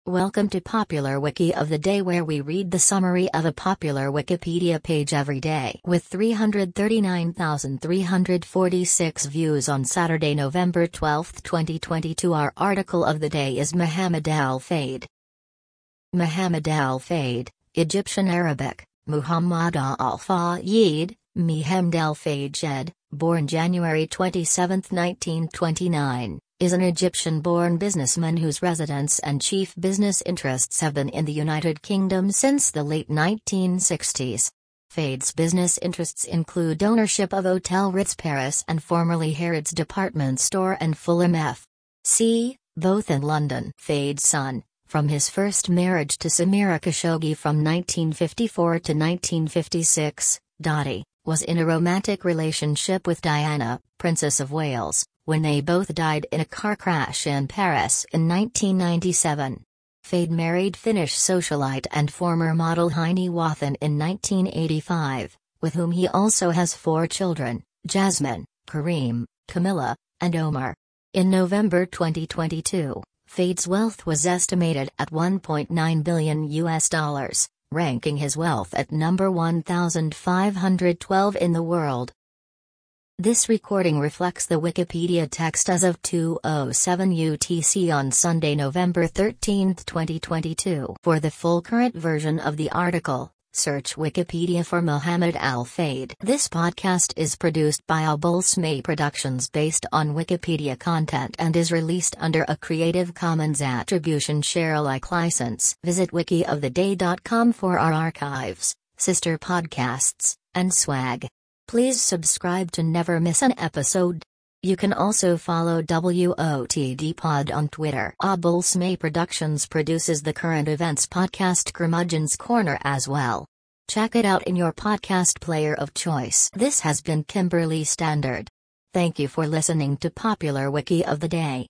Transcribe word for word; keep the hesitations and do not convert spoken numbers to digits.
Welcome to Popular Wiki of the Day, where we read the summary of a popular Wikipedia page every day. With three hundred thirty-nine thousand three hundred forty-six views on Saturday, November twelfth, twenty twenty-two, our article of the day is Muhammad al-Fayed. Muhammad al-Fayed, Egyptian Arabic, Muhammad al-Fayed, Muhammad al-Fayed, born January twenty-seventh, nineteen twenty-nine. Is an Egyptian-born businessman whose residence and chief business interests have been in the United Kingdom since the late nineteen sixties. Fayed's business interests include ownership of Hotel Ritz Paris and formerly Harrods department store and Fulham F C, both in London. Fayed's son, from his first marriage to Samira Khashoggi from nineteen fifty-four to nineteen fifty-six, Dottie, was in a romantic relationship with Diana, Princess of Wales, when they both died in a car crash in Paris in nineteen ninety-seven. Fayed married Finnish socialite and former model Heini Wathan in nineteen eighty-five, with whom he also has four children, Jasmine, Kareem, Camilla, and Omar. In November twenty twenty-two, Fayed's wealth was estimated at one point nine billion U S dollars, ranking his wealth at number one thousand five hundred twelve in the world. This recording reflects the Wikipedia text as of two oh seven U T C on Sunday, November thirteenth, twenty twenty-two. For the full current version of the article, search Wikipedia for Muhammad al-Fayed. This podcast is produced by Abulsmay Productions based on Wikipedia content and is released under a Creative Commons Attribution Share Alike license. Visit wiki of the day dot com for our archives, sister podcasts, and swag. Please subscribe to never miss an episode. You can also follow W O T D Pod on Twitter. Abulsmay Productions produces the current events podcast Curmudgeon's Corner as well. Check it out in your podcast player of choice. This has been Kimberly Standard. Thank you for listening to Popular Wiki of the Day.